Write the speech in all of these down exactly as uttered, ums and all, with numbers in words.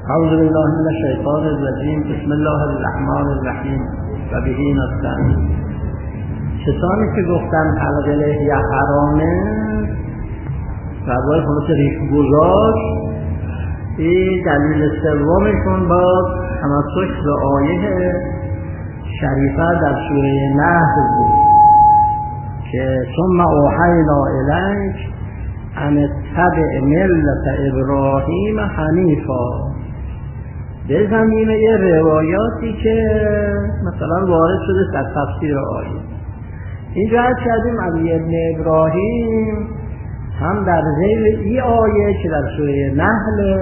اعوذ بالله من الشیطان الرجیم. بسم الله الرحمن الرحیم و به نستعین. کسانی که گفتن حلقه لحیه حرامه و باید خلاص ریش گذاشت، این دلیل سومشون با تمسک به آیه شریفه در سوره نحل بود که ثم اوحینا الیک ان اتبع ملت ابراهیم حنیفا، به زمینه روایاتی که مثلا وارد شده در تفسیر آیه. اینجا عرض کردیم علی ابن ابراهیم هم در ذیل این آیه که در سوره نحل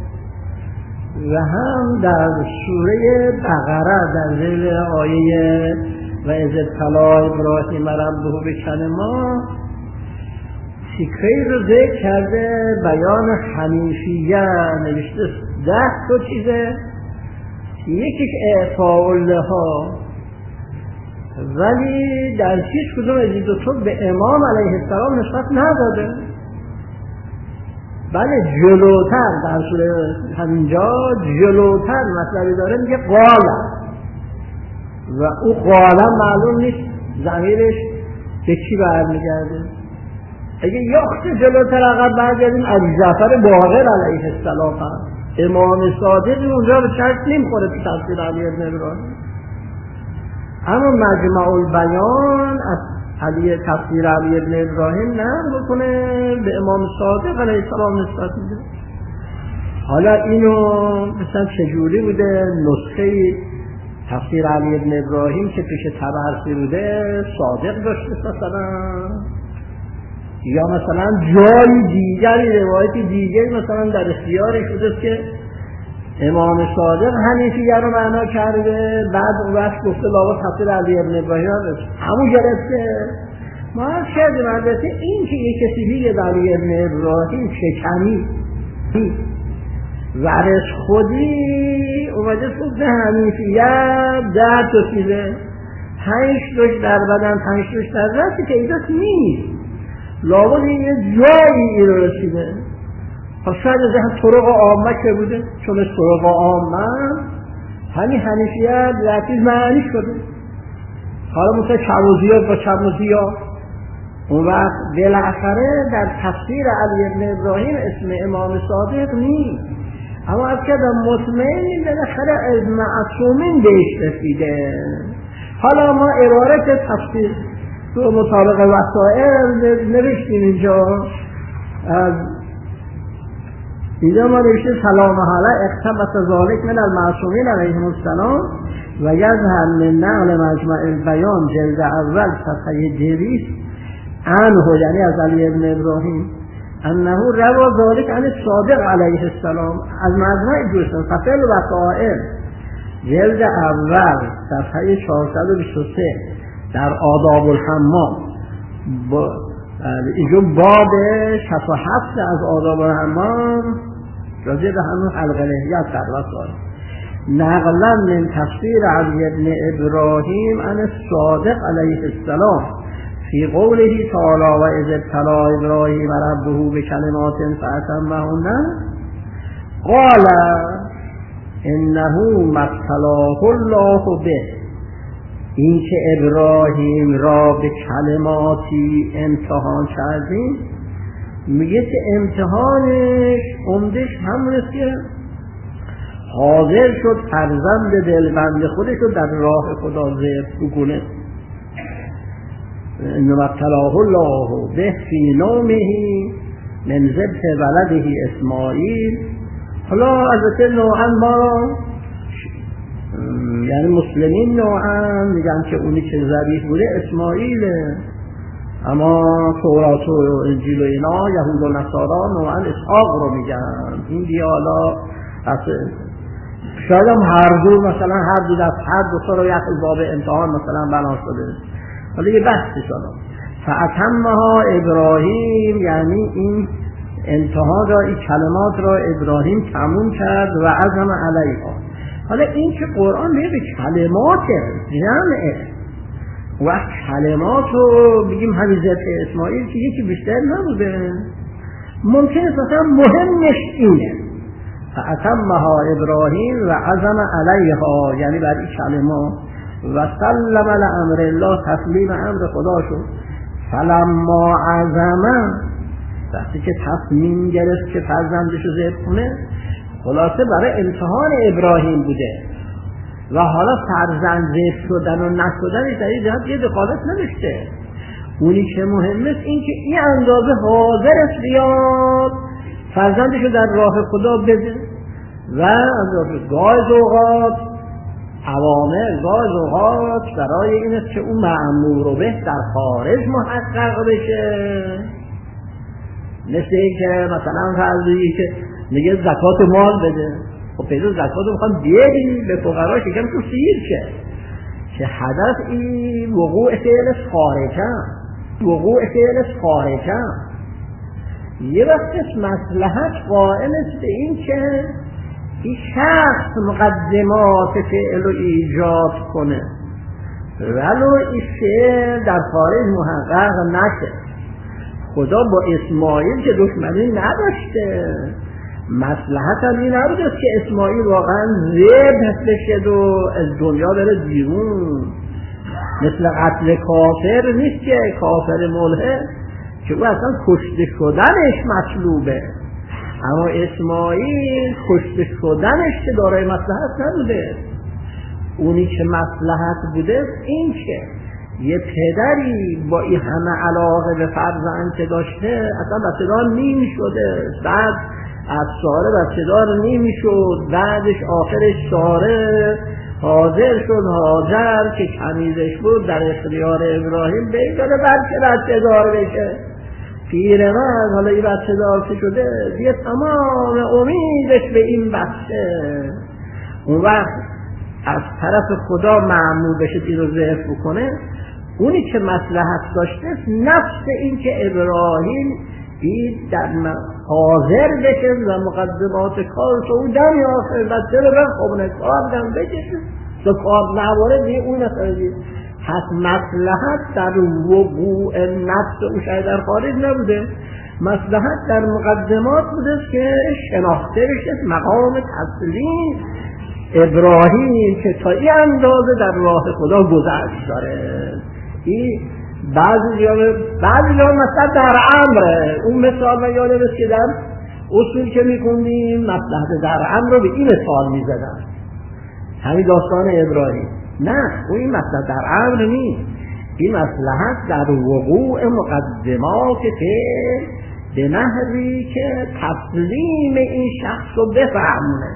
و هم در سوره بقره در ذیل آیه و اذ ابتلی ابراهیم ربه بکلمات تیکه‌ای رو ذکر کرده، بیان حنیفیه نوشته ده تا چیزه، یکیش اعطاء لها، ولی در هیچ کدوم از این دو تا به امام علیه السلام نسبت نداده، بله جلوتر در سوره همینجا جلوتر مطلبی داره، میگه قال و او قال معلوم نیست ضمیرش به کی برمیگرده. اگه یخت جلوتر عقب برگردیم علی جعفر باقر علیه السلام هست، امام صادق اونجا به شرط نمیخوره تو تفسیر علی ابن ابراهیم. اما مجمع البیان از علی تفسیر علی ابن ابراهیم نه بکنه به امام صادق علیه السلام نسبت میده. حالا اینو مثلا چجوری بوده نسخه تفسیر علی ابن ابراهیم که پیش طبرسی بوده صادق داشته مثلا، یا مثلا جای دیگری روایتی دیگری مثلا در اختیارش بوده که امام صادق حنیفیه رو معنا کرده، بعد اون وقت گفته لابد تفسیر علی ابن ابراهیم همون گرفته. ما شاید البته این که یک کسی میگه در علی ابن ابراهیم شکنی ورش خودی اومده گفته حنیفیه ده تا چیزه، پنج دوش در بدن پنج دوش در رستی که ایداست نیست، لابد این یه جایی این رو رسیده. خب شاید از هم طرق عامه که بوده، چون از طرق عامه همین حنیفیت لطیف معنی شده. حالا مثل چموزیات با چموزیات اون وقت بالاخره در تفسیر علی ابن ابراهیم اسم امام صادق نیست، اما از که در مطمئنی بالاخره از معصومین بهش رسیده. حالا ما عبارت تفسیر تو مطابق وسائل نوشتیم اینجا، اینجا ما نوشته سلام حالا اقتبس ذالک من المعصومین علیهم السلام و یظهر من نقل مجمع البیان جلد اول صفحه دویست عنه، یعنی از علی ابن ابراهیم، انه روا ذالک عن الصادق علیه السلام از مجمع دوستان صفحه الوسائل جلد اول صفحه چهارصد و بیست و سه در آداب الحمام. با اینجا باب شصت و هفت از آداب الحمام راجع به همون حلقه لحیه در وسائل نقلا من تفسیر علی ابن ابراهیم عن الصادق علیه السلام فی قوله تعالی و اذ ابتلی ابراهیم ربه بکلمات فاتمهن قال انه ما ابتلاه الله به، این که ابراهیم را به کلماتی امتحان کردیم، میگه که امتحانش عمدش همونست که حاضر شد فرزند دلبند خودش رو در راه خدا ذبح بکنه. انما ابتلاه الله به فی نومه من ذبح ولده اسماعیل. حالا البته نوعا ما یعنی مسلمین نوعا میگن که اونی که ذبیح بوده اسماعیله، اما تورات و انجیل و اینا یهود و نصارا نوعا اسحاق رو میگن. این دیالا شاید هم هر دو مثلا هر دو دست هر دو تا رو یک باب امتحان مثلا بنا شده. حالا یه بحثی شده فاتمها ابراهیم، یعنی این امتحان را این کلمات را ابراهیم تموم کرد و عزم علیها. حالا این که قرآن میگه به کلمات جمعه و کلمات رو بگیم همین ذبح اسماعیل که یکی بیشتر نبوده، ممکنه مثلا مهمش اینه فأتمها ابراهیم و عزم علیها، یعنی بر این کلمات و سلم لامر الله، تسلیم امر خدا شد. فلما عزم، وقتی که تصمیم گرفت که فرزندش رو ذبح کنه، خلاصه برای امتحان ابراهیم بوده و حالا فرزند ذبح شدن و نشدن در این جهت یه دخالت نداشته. اونی که مهمه این که این اندازه حاضر است بیاد فرزندش رو در راه خدا بده و اندازه گاز اوقات عوامل گاز اوقات برای این است که اون مأمور به در خارج محقق بشه. مثل این که مثلا فرضی که میگه زکات مال بده، خب پیدا زکات رو میخوام بیاری به فقرا که کم تو سیر شه، که هدف این وقوع فعل خارجم وقوع فعل خارجم یه وقت مصلحت قائل است به این که این شخص مقدمات فعل رو ایجاد کنه ولو این فعل در خارج محقق نشه. خدا با اسماعیل که دشمنی نداشته، مصلحت هم این نبود که اسماعیل واقعا ذبح بشه و از دنیا بره بیرون. مثل قتل کافر نیست که کافر ملحد که او اصلا کشته شدنش مطلوبه، اما اسماعیل کشته شدنش که دارای مصلحت نبوده. اونی که مصلحت بوده این که یه پدری با این همه علاقه به فرزند که داشته اصلا بچه‌دار نمی شده، بعد از ساره بچه‌دار نمی شد، بعدش آخرش ساره حاضر شد هاجر که کنیزش بود در اختیار ابراهیم بیداره بلکه بچه‌دار بشه. پیرمرد حالا این بچه‌دار که شده دیگه تمام امیدش به این بچه، اون وقت از طرف خدا مأمور بشه این رو ذبح بکنه. اونی که مصلحت داشته نفس این که ابراهیم این در حاضر بشه و مقدمات کار تو اون دمی آخر بچه رو بر خوبنه کار دم بکشه تو کار نواره دیگه اون نخواهی. پس مصلحت در وقوع نفس اون شاید در خارج نبوده، مصلحت در مقدمات بوده که شناخته بشه مقام تسلیم ابراهیم که تا این اندازه در راه خدا گذشت داره. این بعضی جا بعضی جا مثلا در امره، اون مثال من یادم است که در اصول که میخوندیم مصلحت در امر رو به این مثال میزدن، همین داستان ابراهیم. نه، اون این مصلحت در امر نیست، این مصلحت در وقوع مقدمات فعل به نحوی که تسلیم این شخص رو بفهمونه.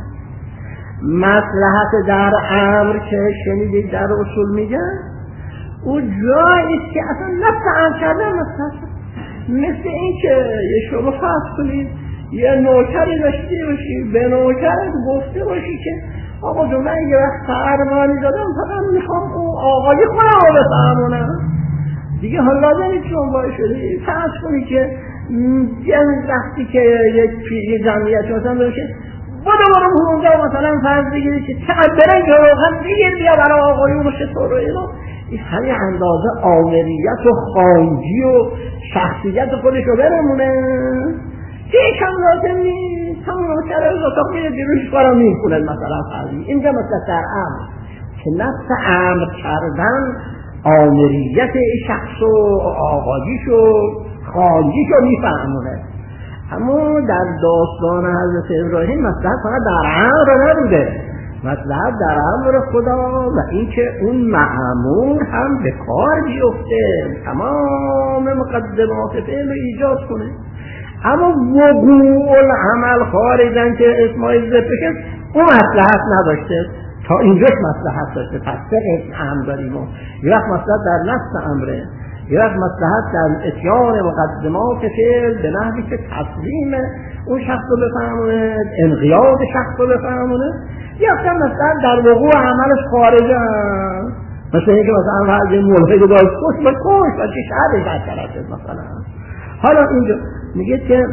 مصلحت در امر که شنیدید در اصول میگن او جاییست که اصلا نفس امر کردن مصلحت، مثل این که یه شما فرض کنید یه نوکری داشتی باشی، به نوکرت گفته باشی که آقا جو من یه وقت فرمانی دادم فقط میخوام اون آقایی خودم رو بفهمونم دیگه، حالا دارید چون باید شدی. فرض کنید که یه وقتی که یک جمعیت مثلا باشه بودو برو اونجا مثلا فرض بگیرید که چقدر برنگ رو روغن بگیر بیا برای آقایون رو چطور رو اینا، این همین اندازه آمریت و خانجی و شخصیت خودش رو برمونه هیچ هم لازم نیست، همون رو کرده از اتاق میره دیروش کارم میکنه. مثلا فرضی اینجا مثلا در امر که نفس امر کردن آمریت شخص و آقاییش و خانجیش رو میفهمونه. اما در داستان حضرت ابراهیم مصلحت فقط در امر نبوده، مصلحت در امر خدا و اینکه اون مأمور هم به کار بیفته تمام مقدمات فعل رو ایجاد کنه. اما وقوع العمل خارجن که اسماعیل ذبح بشه اون مصلحت نداشته، تا اینجاش مصلحت داشته. پس سه قسم امر داریم، یه وقت مصلحت در نفس امره، یه وقت مصلحت در اتیان مقدمات فعل به نحوی که تسلیم اون شخص رو بفهمونه، انقیاد شخص رو بفهمونه، یه وقت مصلحت در وقوع عملش خارجه، مثل اینکه مثلا فرض ملحد رو داشت کش و کش و چه شهرش در طرفت مثلا. حالا اینجا میگه که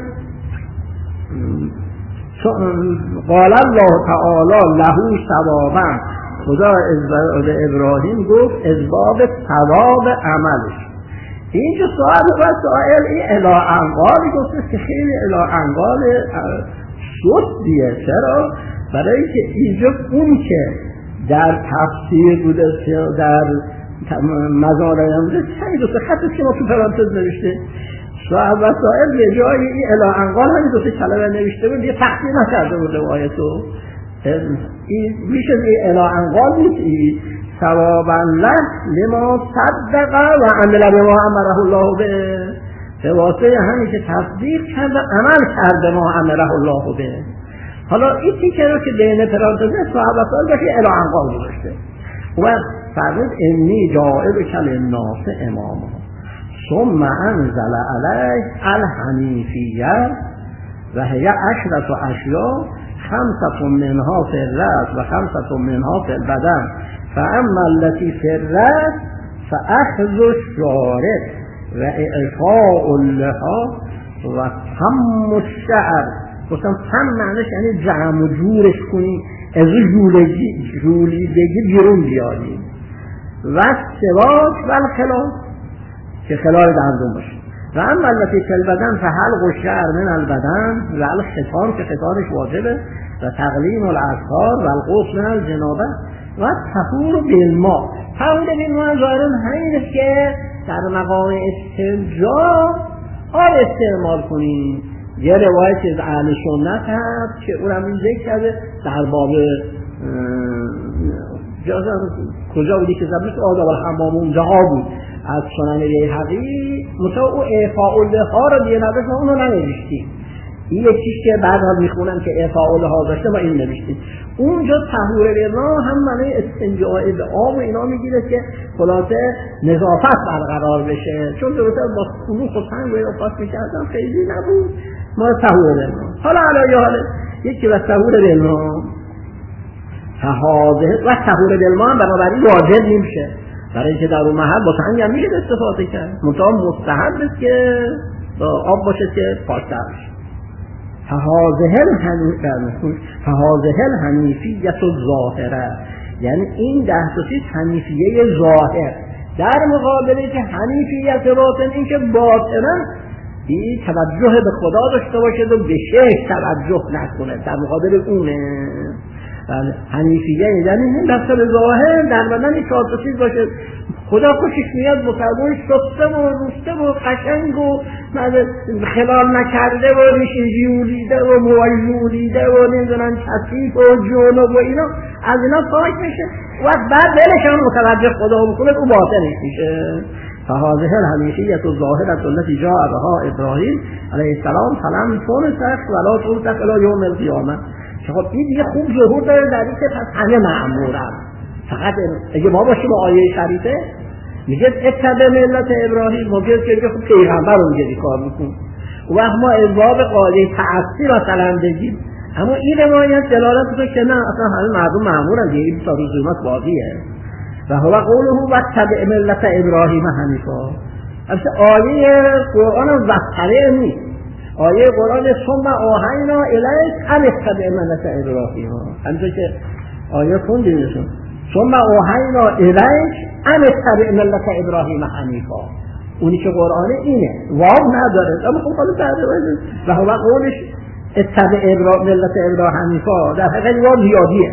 قال الله تعالی له ثوابا، خدا به ابراهیم گفت اسباب ثواب عملش. اینجا سوال و سوال این الی انقال گفته که خیلی الی انقال شدیه. چرا؟ برای که اینجا اون که در تفسیر بوده در مزارع بوده همین دو سه خطی که ما تو پرانتز نوشته صاحب وسائل یه جایی این الی انقال همین دو سه کلمه نوشته بود، یه تحصیل نکرده بود روایتو. این میشه این الی انقال نیست، ثوابا له لما صدق و عمل بما امره الله به، به واسطه همین که تصدیق کرد و عمل کرد ما امره الله به. حالا این تیکه رو که بین پرانتزه صاحب وسائل باشه الی انقال گذاشته و فرمود انی جاعل کل الناس اماما ثم انزل علیه الحنیفیه و هی عشرة اشیاء خمسة منها فی الرأس و خمسة منها فی البدن فاما التي فی الرأس فاخذ الشارب و اعفاء اللحى و تم الشعر. گفتم تم معنیش یعنی جمع و جورش کنی، از جولگی جولیدگی بیرون بیاری و سواک و الخلال که خلال دندون باشه و اما التي فی البدن فحلق الشعر من البدن و الختان که ختانش واجبه و تقلیم الاظفار و الغسل من الجنابه و الطهور بالماء. طهور بالماء ظاهرا همینه که در مقام استنجا آن استعمال کنیم. یه روایتی از اهل سنت هست که اونم این ذکر کرده در باب کجا بودی که زبط آداب الحمام اونجاها بود از سنن بیهقی مثلا او اعفاء اللحی رو دیگه نداشت، اونو ننوشتیم. این یکیش که بعد ها میخونم که اعفاء اللحی داشته ما این نوشتیم. اونجا طهور بالماء هم معنی استنجاء به آب و اینا میگیره که خلاصه نظافت برقرار بشه، چون درسته با خلوص و سنگ و اینا پاس میکردم خیلی نبود ما طهور بالماء. حالا علایه حاله یکی و طهور بالماء فهاده و طهور بالماء بنابراین واجب نمیشه، برای اینکه در اون محل با سنگ هم میشه استفاده کرد، منتها مستحب است که آب باشه که پاک‌تر بشه. فهاذه الحنیفیه الظاهره، یعنی این ده تا چیز حنیفیه ظاهر در مقابله که حنیفیت باطن، این که باطنا این توجه به خدا داشته باشه و به شیخ توجه نکنه، در مقابل اونه. بله حنیفیه یعنی این دسته به ظاهر در بدن این چهار تا چیز باشه، خدا خوشش میاد مکرمون شسته و روسته و قشنگ و خلال نکرده و ریشه جولیده و مویولیده و نمیدونن کثیف و جنوب و اینا از اینا پاک میشه و بعد دلش هم متوجه خدا بکنه او باطنش میشه. فهذه الحنیفیة الظاهرة التي جاء بها ابراهیم علیه السلام فلم تنسخ ولا تنسخ الی یوم القیامه. خب این دیگه خوب ظهور داره در این که پس همه معمورن. فقط اگه ما باشیم آیه شریفه میگه اتبع ملت ابراهیم، ما بیاد که خب پیغمبر رو میگه کار میکن و وقت ما از باب قاعده تعصی مثلا بگیم، اما این روایت دلالت میکنه که نه اصلا همه مردم معمورن دیگه، این تا روز قیامت باقیه. و هو قوله و اتبع ملت ابراهیم حنیفا. البته آیه قرآن وقتره نیست، آیه قرآن ثم اوحینا الیک ان اتبع ملت ابراهیم، همونطور که آیه خوندیمشون ثم اوحینا الیک ان اتبع ملت ابراهیم حنیفا. اونی که قرآن اینه واو نداره، اما خب خالی تحریمه و هو قولش اتبع ملت ابراهیم حنیفا در حقیقت واو زیادیه.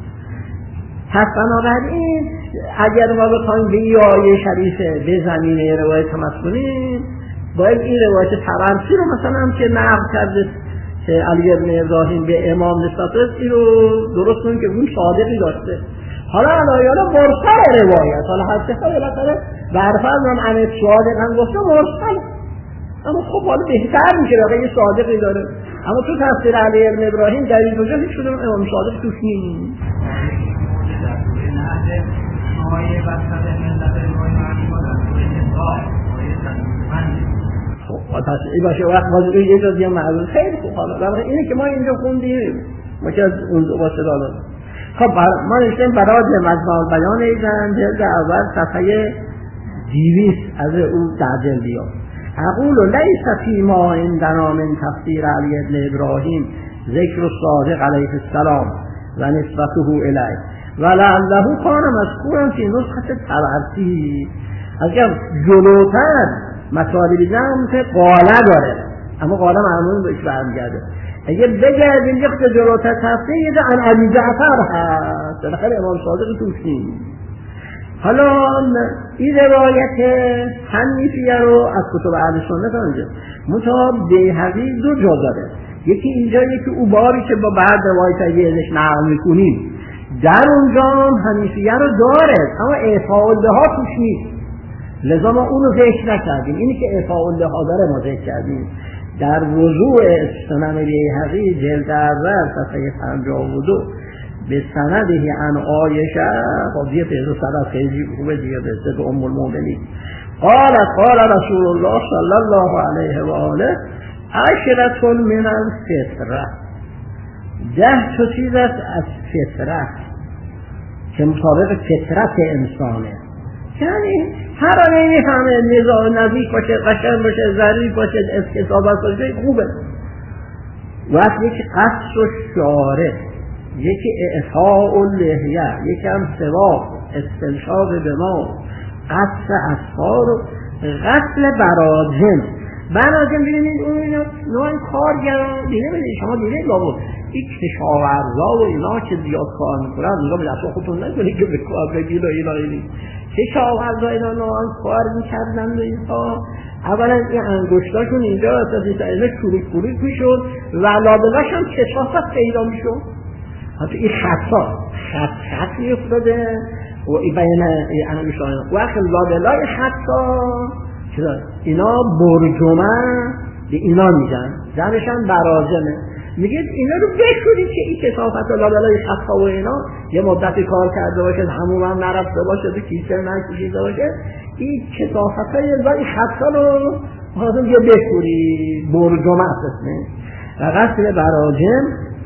پس بنابراین اگر ما بخوایم به این آیه شریفه به زمینه روایت تماس کنیم، باید این روایت تبرسی رو مثلا هم که نقل کرده که علی ابن ابراهیم به امام نسبت این رو درست کنیم که اون صادقی داشته. حالا علایالا مرسل روایت، حالا هسته خواهی بطره برفرد هم عن صادق هم گفته مرسل، اما خب حالا بهتر میشه واقعا یه صادقی داره. اما تو تفسیر علی ابن ابراهیم در این کجا هیچ کدوم امام صادق توش نیست. آیه بسته ملت ابراهیم حنیفا در سوره نساء آیه صد و پنج. پس این باشه وقت واجبه یه جا دیگه معلوم خیلی خوب. حالا اینه که ما اینجا خوندیم ما که از اون واسه دادم. خب ما نشتیم برای مجموع بیان ایزن جلد اول صفحه دویست از اون در جلدیات. اقول لیس فیما عندنا من تفسیر علی ابن ابراهیم ذکر الصادق علیه السلام و نسبته الیه ولعله کان مذکورا فی نسخه تبرسی. اگر جلوتر مطالبی دیدم که قاله داره، اما قاله معمول بهش برمیگرده. اگه بگردیم یه خود جلوتر تفسیر یه ده عن ابی جعفر هست بالاخره امام صادق توش نیست. حالا این روایت حنیفیه رو از کتب اهل سنت آنجا منتها بیهقی دو جا داره، یکی اینجا یکی او باری که با بعد روایت اگه ازش نقل میکنیم در اونجا هم حنیفیه رو داره اما اعفاء اللها توش نیست، لذا ما اونو ذکر نکردیم. اینی که اعفاء اللها داره ما ذکر کردیم. در وضوع سنن بیهقی جلد اول صفحه پنجاه و دو به سندی عن عایشه قضیه پیدا سند خیلی خوبه دیگه به ست ام المؤمنین قال قال رسول الله صلی الله علیه و آله عشرة من الفطره، ده تا چیز است از فطرت که مطابق فطرت انسانه، یعنی هر آنه همه نزاع نزدیک باشه، قشنگ باشه، ظریف باشه، اسکتابت باشه خوبه. وقتی که قصر و شاره، یکی اعفاء اللحیه، یکی هم سواق استنشاق دماغ، قصر اصفار و غسل براجم. براجم ببینید اون نوع کارگران دیده ببینید شما دیده لابد این کشاورزا و اینا که زیاد کار میکنن نگاه به دست خودتون نکنید که به کار بگید و اینا اینا کشاورزا اینا نوعا کار میکردن و اینا اولا این انگشتاشون اینجا اساسی سایزه چوریک چوریک میشد و لابلاش هم کشافت پیدا میشد. حتی این خطا خط خط میفتاده و این بین انگشتان و وقت لابلای خطا اینا برجمه به اینا میگن، جمعشن براجمه. میگید اینا رو بشورید که این کثافت و لابلای خطا و اینا یه مدتی کار کرده باشه، همون هم نرفته باشه، به کیسه نکشیده باشه، این کثافت های لای خطا رو حاضر یه بشورید، برجمه اسمه. و غسل براجم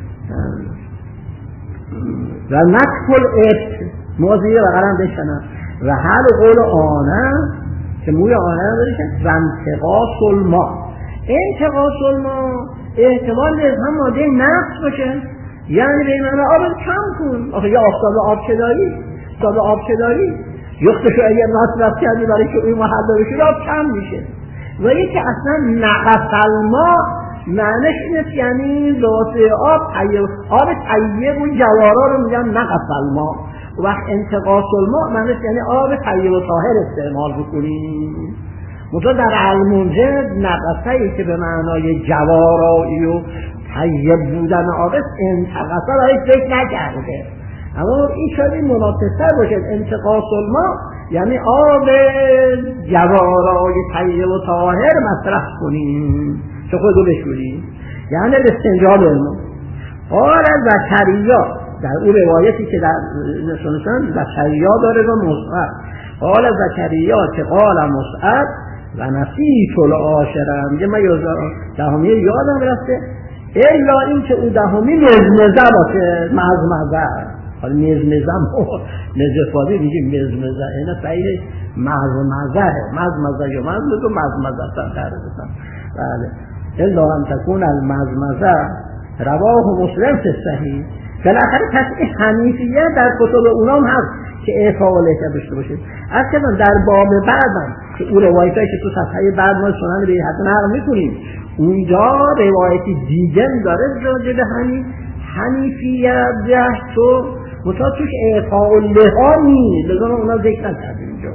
و نطف الابط موضوعی و قرم بشنم و حل قول آنه که موی آنه رو بریشن و انتقاص الماء. انتقاص الماء احتمال نیست هم ماده نفس باشه، یعنی به این آب کم کن. آخه یه آفتاب آب که داری آفتاب آب که داری یختشو اگه مصرف کردی برای که این محل بشه آب کم میشه. و یکی اصلا نقص الماء معنیش اینه یعنی ذات آب آب طیب و جوارا رو میگن نقص الماء. وقت انتقاص الماء معنیش یعنی آب طیب و طاهر استعمال بکنیم. منطقه در المنجد نقصه‌ای که به معنای جوارایی و طیب بودن آب انتقاصه را هیچ فکر نکرده، اما این شاید مناسب‌تر باشه. انتقاص الماء یعنی آب جوارای طیب و طاهر مصرف کنیم چه خودو بشوریم، یعنی استنجا بالماء. قال زکریا در اون روایتی که در نشانشان زکریا داره و مصعب قال زکریا که قال مصعب و نسیت العاشره میگه من دهمی یادم رفته الا این که او دهمی مزمزه باشه، مزمزه. حالا مزمزه ما نجفادی میگیم مزمزه، اینه صحیح مزمزه مزمزه یا مزمزه و مزمزه تر بسن. بله الا ان تکون المزمزه رواه مسلم فی صحیح. بالاخره تصحیح حنیفیه در کتب اونام هست که اعفاء اللحیه داشته باشه. اصلا در باب بعدم که اون روایتایی که تو صفحه بعد ما سنن بیهقی نقل میکنیم اونجا روایتی دیگه داره راجع به همین حنیفیه جهت و متا توش اعفاء اللحیه نیست، لذا اونا ذکر نکردیم اینجا.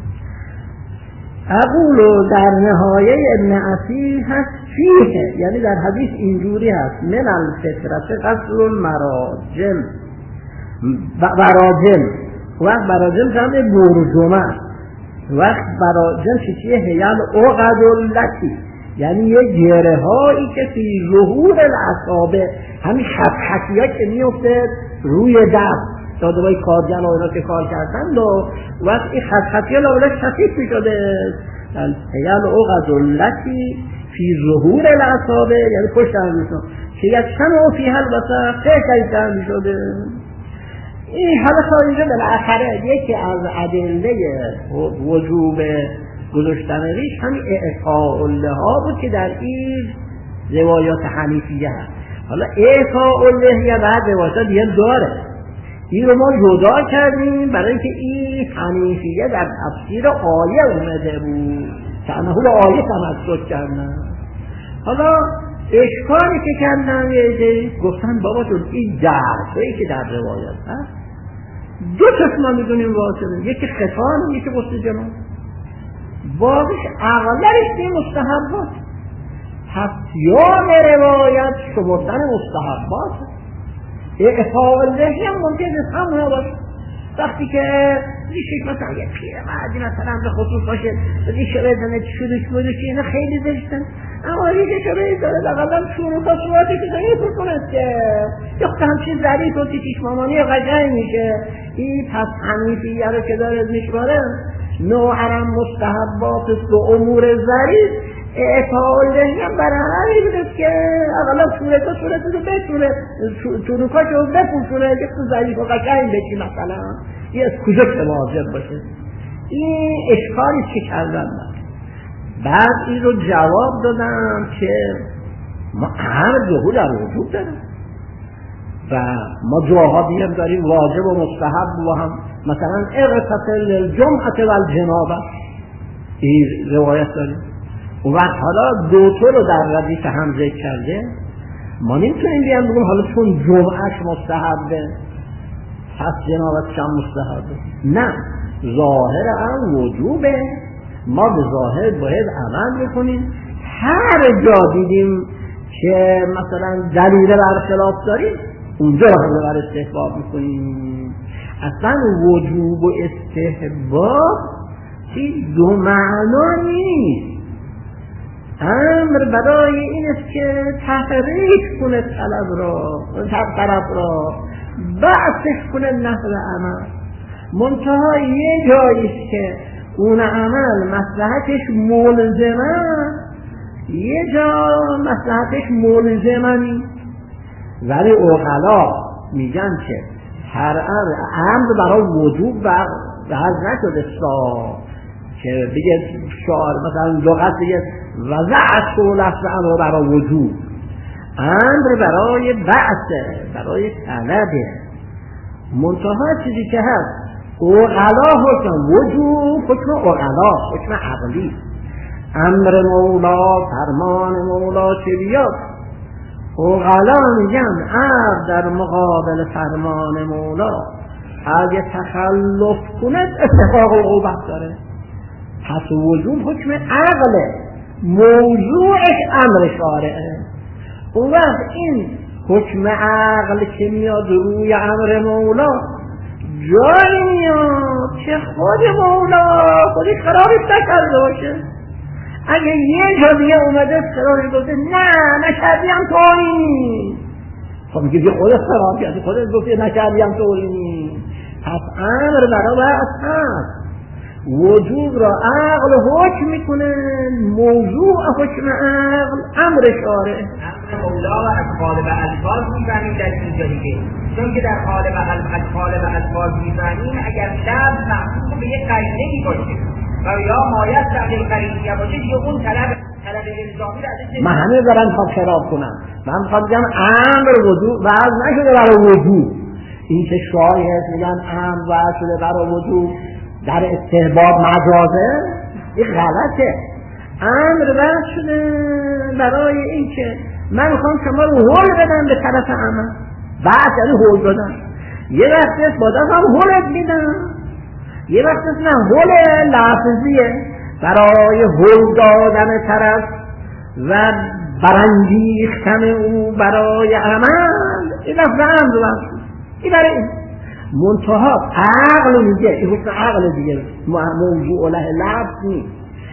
اقول در نهایه ابن عسیر هست فیه، یعنی در حدیث اینجوری هست من الفطرت غسل المراجم براجم. وقت براجم جمع برجمه، وقت براجم چیه هیل اقد اللتی، یعنی یه گره هایی که فی ظهور الاصابع، همین خط خطی ها که میفته روی دست داده بای کارجن و اینا که کار کردن و وقت این خط خطی ها لابلاش خفیف می شده هیل اقد اللتی فی ظهور الاصابع، یعنی پشت هم می شده که یک شن و فی هل بسر خیلی هم می شده. این حالا خواهیده بالاخره یکی از ادله وجوب گذاشتن ریش همین اعفاء اللحیه بود که در این روایات حنیفیه هست. حالا اعفاء اللحیه بعد روایات دیگه داره، این رو ما جدا کردیم برای اینکه این حنیفیه در تفسیر آیه اومده بود که انهو به آیه تمسک کردن. حالا اشکالی که کردن یه عده گفتن بابا جون این درسایی که در روایت هست دو قسم ما میدونیم واجبه، یکی ختان یکی غسل جنابت، باقیش اغلبش این مستحبات. پس یا به روایت شمردن مستحبات اعفاء اللحیه هم ممکن است همونه باشه. وقتی که ریشش مثلا یه پیر مردی مثلا به خصوص باشه ریشه بزنه شروش بوده که اینا خیلی زشتن، اما ریشه شروعی داره لقدم شروع تا صورتی که ضعیف کنه که یا همچین ضعیف و تیتیش مامانی قشنگ میشه. این پس حنیفیه رو که داره میشماره نوعرم مستحبات است و امور ضعیف اعفاء اللحیه هم برای همین بوده که اغلب صورت ها صورت رو بشوره چونوکاش رو بپوشونه که تو ضعیف و قشنگ بشی مثلا یه از کجا که واجب باشه. این اشکالی که کردن بعد این رو جواب دادم که ما هر جهو در وجود داریم و ما جاها دیم داریم واجب و مستحب و هم مثلا اغتسل الجمعه و الجنابه این روایت داریم. و حالا دوتو رو در ردیف هم ذکر کرده، ما نمیتونیم بیان بگیم حالا چون جمعهش مستحبه پس جنابتش هم مستحبه. نه، ظاهر هم وجوبه، ما به ظاهر باید عمل بکنیم. هر جا دیدیم که مثلا دلیل برخلاف داریم اونجا رو هم بر استحباب میکنیم. اصلا وجوب و استحباب این دو معنا نیست. امر برای این است که تحریک کنه طلب را طرف را بعثش کنه نحو عمل. منتها یه جاییست که اون عمل مصلحتش ملزمه، یه جا مصلحتش ملزمه نیست. ولی عقلا میگن که هر امر برای وجوب وضع نشده سا که بگه شعار مثلا لغت بگه وضعت و لفظ امر برای وجوب، امر برای بعثه برای طلبه. منتها چیزی که هست عقلا حکم وجوب حکم عقلا حکم عقلی، امر مولا فرمان مولا چه بیاد عقلا میگن امر در مقابل فرمان مولا اگه تخلف کند استحقاق عقوبت داره. پس وجوب حکم عقله، موضوعش امر شارعه. اون وقت این حکم عقل که میاد روی امر مولا جایی میاد که خود مولا خودش قرارش نکرده باشه. اگه یه جا دیگه اومده قرارش گفته نه نکردیم طوری، خب میگه خودش قرار کرده خودش گفته نکردیم طوری. پس امر برای هست، وجوب را عقل حکم میکنه، موضوع حکم عقل امر شارع. امر مولا و از قالب الفاظ میزنیم در اینجا دیگه، چون که در قالب قالب الفاظ میزنیم اگر لفظ محصول به یک قرینه‌ای باشه و یا مایت در قرینه باشه دیگه اون طلب طلب الزامی را ازش. من همه دارم میخوام خراب کنم، من میخوام بگم امر وجوب وضع نشده برای وجوب. این که شایعه میگن امر وضع شده برای وجوب در استحباب مجازه، این غلطه. امر وضع شده برای این که من میخوام شما رو هول بدم به طرف عمل، بعد یعنی هول دادن. یه وقت با دستم هولت میدم، یه وقت نه هول لفظیه برای هول دادن طرف و برانگیختن او برای عمل. این لفظ امر وضع شده، این برای این منتها عقل میگه این حکم عقل دیگه موضوع له لفظ نیست.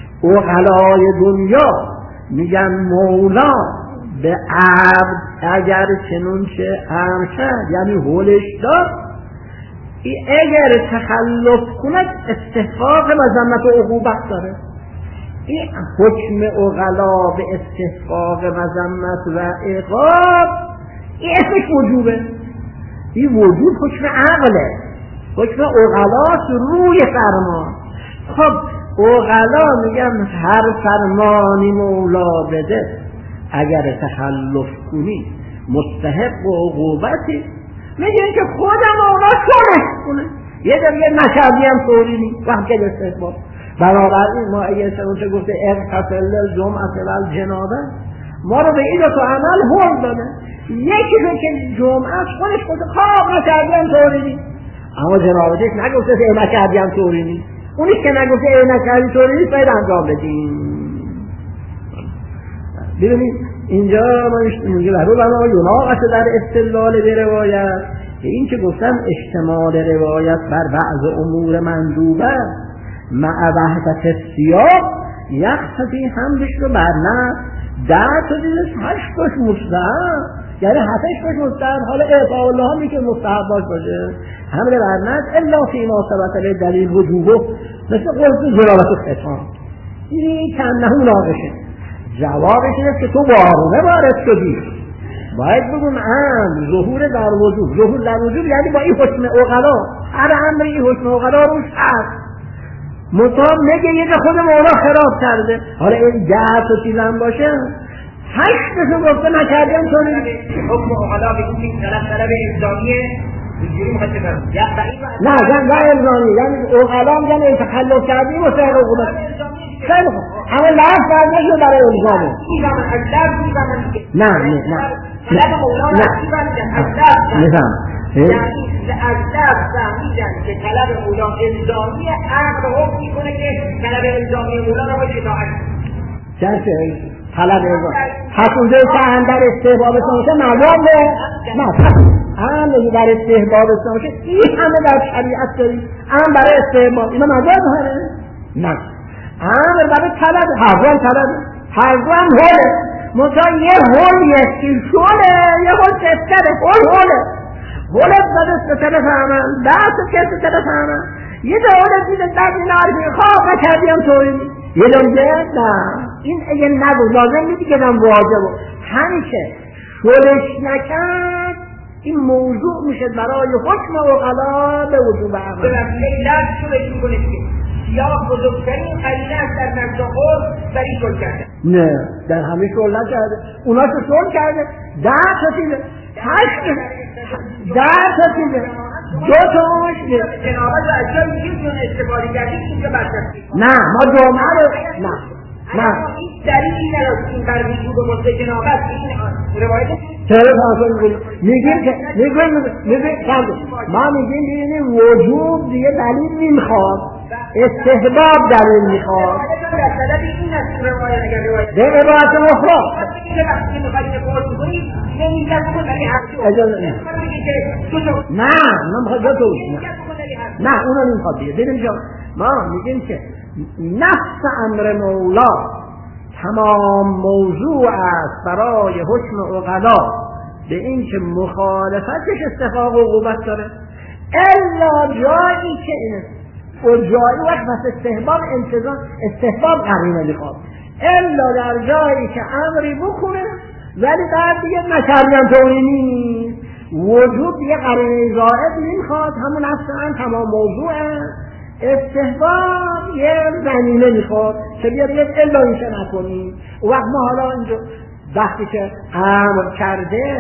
عقلای دنیا میگن مولا به عبد اگر چنونچه امر کرد یعنی هولش داد، اگر تخلف کند استحقاق مذمت و عقوبت داره. این حکم عقلا به استحقاق مذمت و عقاب این اسمش وجوبه. این وجود حکم عقله، حکم عقلاست روی فرمان. خب عقلا میگن هر فرمانی مولا بده اگر تخلف کنی مستحق و عقوبتی. میگن که خود مولا شرش کنه، یه در یه نشدی هم طوری نیست وقت که استحباب. بنابراین ما اگه سنوچه گفته اغتسل الجمعه و الجنابه ما رو به این دو تا عمل هل داده. یکی رو که جمعه خودش خود خواب نکردیم طوری، اما جنابش نگفته که نکردیم طوری نیست. اونی که نگفته ای نکردیم طوری نیست باید انجام بدیم. ببینید اینجا من میگه برای بنا یناقش در استدلال به روایت که این که گفتم اشتمال روایت بر بعض امور مندوبه مع وحدت سیاق یقتضی حملش رو بر نه در تا دیدش هشت باش مستحب، یعنی هفتش باش مستحب. حالا اعطاء الله هم میگه مستحب باش باشه حمل بر نه الا فی ما ثبت له دلیل وجوبه، مثل قول جلالت الختان این کنه ناقشه. جوابش اینه که تو وارونه وارد شدی، باید بگم ام ظهور در وجود. ظهور در وجود یعنی با این حکم عقلا، هر امر این حکم عقلا روش هست. مطاب نگه یه خود مولا خراب کرده. حالا این ده تا چیزم باشه هشت بسو گفته نکردیم چونه حکم عقلا بگیم طلب طلب الزامیه اینجوری مخصف هم نه نه نه الزامی، یعنی عقلا میگن تخلف کردیم و سهر عقوبت خیلی خوب، اما لحظ فرمشه برای الزامه نه نه نه طلب مولا نظام یعنی از دست فهمیدن که طلب مولا الزامی عقل حکم میکنه که طلب الزامی مولا رو باید اطاعت جنسه طلب الزامی پس اونجا که هم در استحباب سنوشه معلوم نه هم در استحباب سنوشه این همه در شریعت داریم هم برای استحباب اینا معلوم هره نه امر برای طلب هر طلب هر هم هوله منطقه یه هول یکی شونه یه هول سستره هول هوله هوله بده ستره فهمن دست که ستره فهمن یه ده هوله دیده در این عرفی خواب نکردیم توی یه دونجه نه این اگه نبود لازم نیدی که دم واجبه همیشه شلش نکرد این موضوع میشه برای حکم عقلا به وجوب عمل به لیلت شلش میکنه یا بزرگترین قرینه است در نزد خود برای شل کرده نه در همه شل نکرده اونا که شل کرده ده تا چیزه هشت ده تا چیزه دو تا مشکل جنابت و از جایی که میون استفاده کردیم اینجا برشتیم نه ما جمعه رو نه نه این دلیلی نداشتیم بر وجود مصد جنابت این روایت چرا تحصیل میگیم میگیم که میگیم میگیم ما میگیم بینیم وجود دیگه دلیل نمیخواد استحباب دلیل میخواد به عبارت مخلص نه نه میخواد دو توش نه نه اونو نمیخواد دیگه ببین جا ما میگیم که نفس امر مولا تمام موضوع است برای حکم عقلا به این که مخالفتش استحقاق عقوبت داره الا جایی که اینه و جایی وقت بس استحباب انتظام استحباب قرینه میخواد الا در جایی که امری بکنه ولی بعد دیگه نکردیم طوری نیست وجود دیگه قرینه زائد نمیخواد همون اصلا تمام موضوع استحباب یه زمینه میخواد که بیاد یه الا اینشه نکنیم و وقت ما حالا اینجا وقتی که امر کرده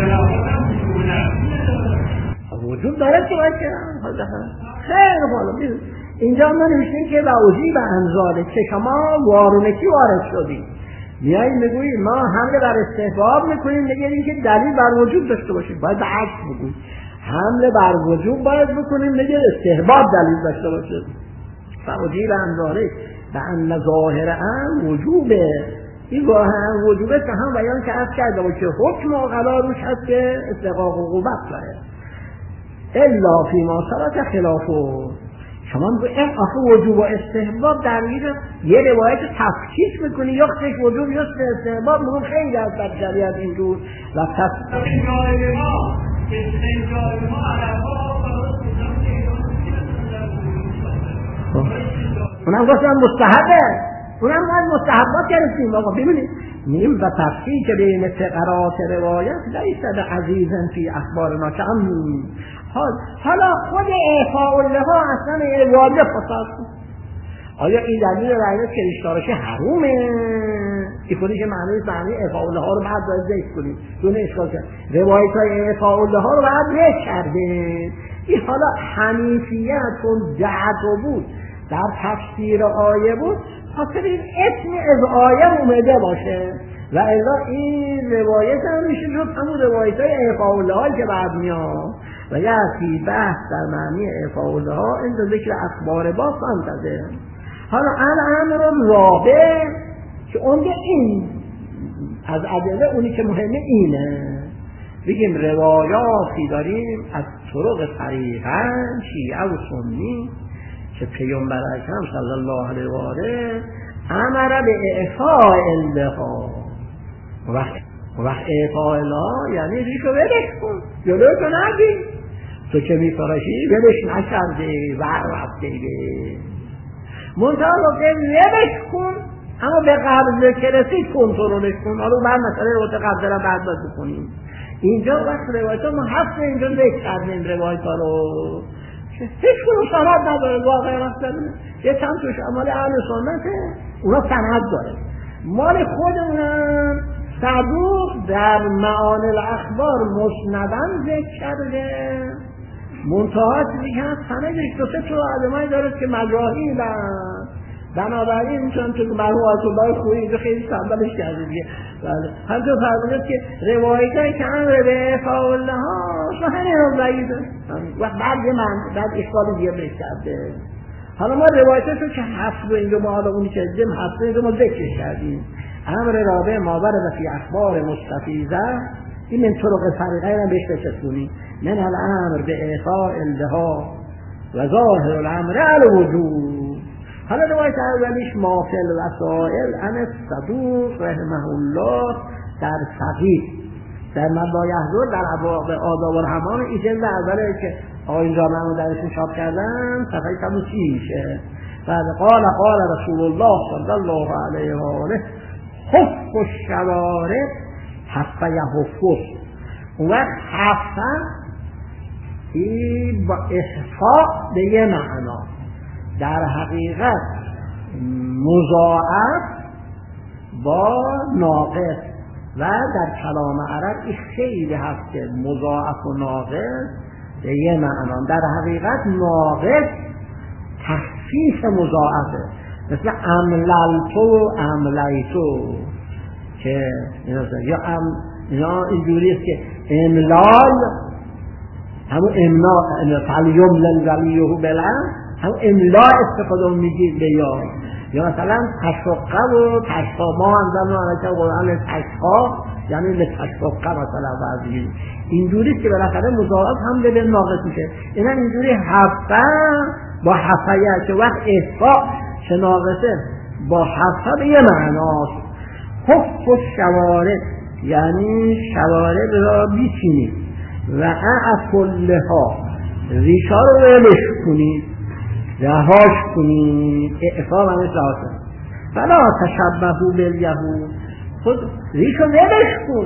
وجود داره که باید کرد خیلی بالا اینجا ما نمیشتیم که وعوزی به انزاله که شما وارونکی وارد شدیم میاییم میگوییم ما حمله بر استحباب میکنیم نگیریم که دلیل بر وجود داشته باشیم باید به عکس بگوییم حمله بر وجود باید بکنیم نگیر استحباب دلیل داشته باشه وعوزی به انزاله به ان ظاهر هم وجوبه این ظاهر وجوبه که هم بیان که از کرده باشه حکم عقلا روش هست که استحقاق عقوبت داره الا فی ما ثبت خلافه شما این آخه وجوب و استحباب در میره یه روایت تفکیک میکنی یا خیش وجوب یا استحباب میگم خیلی از در شریعت اینجور و تفکیک اونم گفتم مستحبه اونم باید مستحبات گرفتیم آقا ببینید نیم و تفکیک بین فقرات روایت لیست عزیزن فی اخبارنا که هم حالا خود اعفاء الله اصلا واجب خصاص آیا این دلیل روایت که اشتارش حرومه این خودش معنی معنی اعفاء الله رو بعد باید ذکر کنیم دونه اشکال کرد روایت های اعفاء الله رو بعد ذکر کرده این حالا حنیفیت چون دعت بود در تفسیر آیه بود خاطر این اسم از آیه اومده باشه و الا این روایت هم میشه جز همون روایت های اعفاء الله که بعد میاد و یعنی بحث در معنی اعفاء الله این ذکر اخبار با فانتزه. حالا الامر رابع که اون این از ادله اونی که مهمه اینه، بگیم روایاتی داریم از طرق طریقاً شیعه و سنی که پیامبر اکرم صلی الله علیه و آله امر به اعفاء الها. وقت وقت اعفاء الله یعنی ریشو ولش کن، جلوتو نگی، تو که میفراشی ولش نکردی ور رفتی منتها گفته ولش کن، اما به قبض که رسید کنترلش کن. حالا بعد مسئله رو قبض را بعد باید بکنیم. اینجا وقت روایت ها ما هفت اینجا ذکر کردیم روایت ها رو هیچ کنو سند نداره، واقعا رفتن یه چند توش مال اهل سنته اونا سند داره، مال خودمونم صدوق در معانی الاخبار مسندن ذکر کرده، منتها چیزی که هست سندش دو سه تا آدمایی داره که مجاهیلن، بنابراین چون تو مرحوم آیت الله خویی اینجا خیلی سنبلش کرده دیگه. همچون فرمودید که روایت هایی که امر به اعفاء الله هاست و همین هم ضعیفه و بعد یه من بعد اشکال دیگه بهش کرده. حالا ما روایتش رو که هفت و اینجا ما حالا اونی که دیم هفت و اینجا ما ذکرش کردیم. امر رابع ما ورد فی اخبار مستفیضه، این من طرق طریقه هم بهش بچسبونیم، من الامر به اعفاء الله و ظاهر الامر الوجوب. حالا روایت اولیش مافل وسائل ان صدوق رحمه الله در صحیح در من با یحضر در ابواب آداب الحمام این جلد اوله که آقای جامعه درشون چاپ کردن صفحه کم چیشه. بعد قال قال رسول الله صلی الله علیه و آله حف الشوارب حف یحفظ. اون وقت حفظ این با احفاء به یه معنا، در حقیقت مضاعف با ناقص و در کلام عرب این خیلی هست که مضاعف و ناقص به یه معنا، در حقیقت ناقص تخفیف مضاعفه، مثل امللتو املیتو که یا ام اینا اینجوری است که املال همون امنا فعلیوم للولیهو بلن هم املا استفاده میگید به یا یا مثلا تشقه و تشقه ما انزلنا علیک قرآن تشقه یعنی لتشقه مثلا بعضی اینجوری که بالاخره مضاعف هم به ناقص میشه. اینا اینجوری هفته با هفته که وقت احفاء چه ناقصه با هفته به یه معناست. حف و شوارب یعنی شوارب را بیچینید و اعفلها ریشا رو ولش کنید، رهاش کنید، اعفا و مثل آسان فلا تشبهو بالیهود، خود ریشو ولش کن،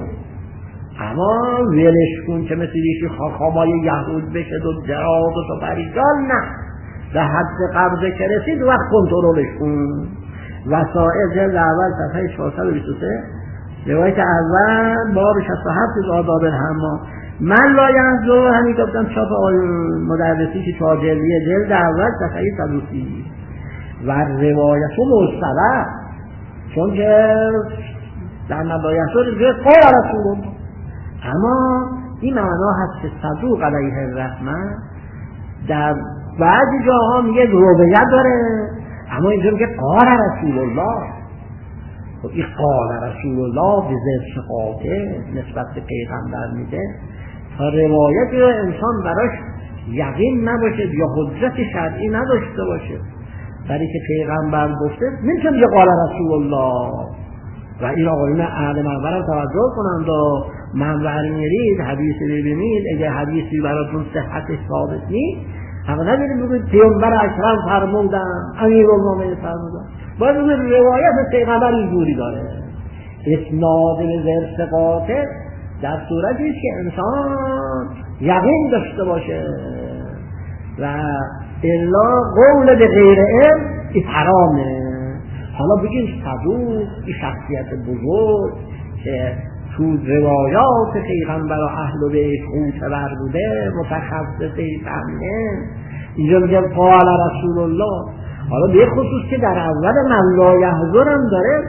اما ولش کن که مثل ریشی خاخامای یهود بشد و دراز و تو پریشان نه، به حد قبضه که رسید وقت کنترلش کن. وسائل جلد اول صفحه چهارصد و بیست و سه روایت اول باب شصت و هفت از آداب الحمام. من لا یحضر همین گفتم چاپ مدرسی که چهار جلدیه جلد اول صفحه صد و سی و روایت مستند، چون که در من لا یحضر قال رسول الله، اما این معنا هست که صدوق علیه الرحمه در بعضی جاها میگه روایت داره، اما اینجا میگه قال رسول الله. خب این قال رسول الله به ذات نسبت به پیغمبر میده تا روایت رو انسان براش یقین نباشه یا حجت شرعی نداشته باشه، برای که پیغمبر گفته نمیتونه یه قال رسول الله. و این آقایون اهل منبر هم توجه کنند و منبر میرید حدیثی ببینید، اگه حدیثی براتون صحتش ثابت نیست اما نداریم بگید پیغمبر اکرم فرمودن، امیرالمومنین فرمودن، باید بگید روایت پیغمبر اینجوری داره اسناد به ثقاته، در صورتی که انسان یقین داشته باشه و الا قول به غیر علم این حرامه. حالا بگیم صدوق این شخصیت بزرگ که تو روایات پیغمبر و اهل بیت معتبر بوده، متخصصه فهمیده، اینجا میگه قال رسول الله. حالا به خصوص که در اول من لا یحضر هم داره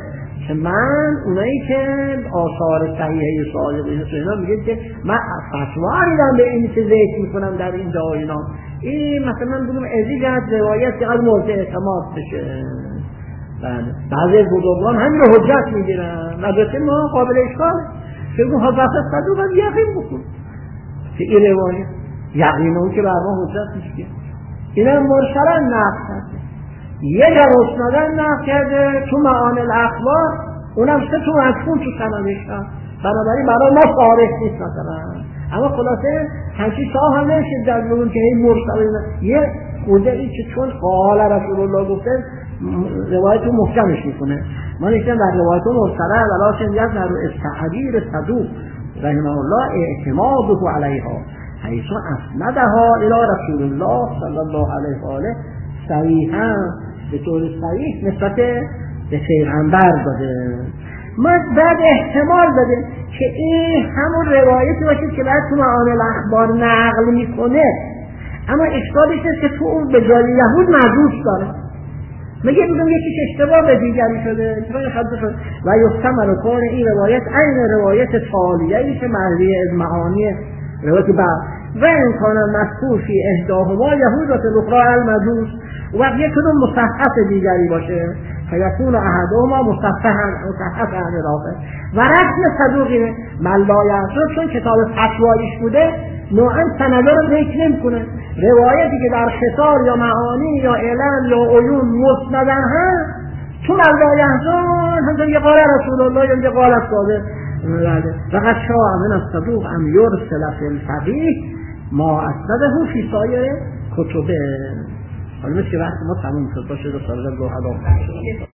که من اونایی که آثار صحیحه صادقین اینا میگه که من فتوا میدم به این که ذکر میکنم در این جا اینا، این مثلا بگم ازی جهت روایت که از مورد اعتماد بشه. بله بعضی از بزرگان همین رو حجت میگیرن، البته ما قابل اشکال که بگم حضرت صدوق هم یقین بکن که این روایت یقین اون که بر ما حجت میشه، این هم مرسلا نقل کرده، یه در اسندن نقل کرده تو معانی الاخبار، اونم سه تو مفهوم تو سندش هست، بنابراین برای ما صارف نیست مثلا. اما خلاصه همچی شاه هم نشید در بگون که این مرسل یه خورده ای که چون قال رسول الله گفته روایت رو محکمش میکنه. ما نشتیم در روایت رو مرسله ولا شنید در استعبیر صدوق رحمه الله اعتماده علیها حیث اسندها الى رسول الله صلی الله علیه و آله صحیحا به طور صحیح نسبت به پیغمبر داده. ما بعد احتمال داده که این همون روایتی باشه که بعد تو معانی الاخبار نقل میکنه، اما اشکالش است که تو اون به جای یهود معدوش داره. میگه بگم یکیش اشتباه به دیگری شده و یحتمل کون این روایت عین روایت تالیه‌ای که مروی از معانی روایت بعد و امکان مذکور فی احداهما یهود و الاخری المجوس و وقت یک کدوم مصحف دیگری باشه فیکون احدهما مصحفا مصحفا عن الاخر و رسم صدوقی من لا یعصر چون کتاب فتوایش بوده نوعا سنده رو ذکر نمی‌کنه. روایتی که در خصال یا معانی یا علم یا عیون مسندن هست تو من لا یعصر همچنین یه قال رسول الله یا یه قال صادق فقط شاء من الصدوق ان یرسل فی الفقیه ما اسنده فی سایر کتبه. حالا مثل که وقت ما تموم شد باشه دو سال در گوهد آفت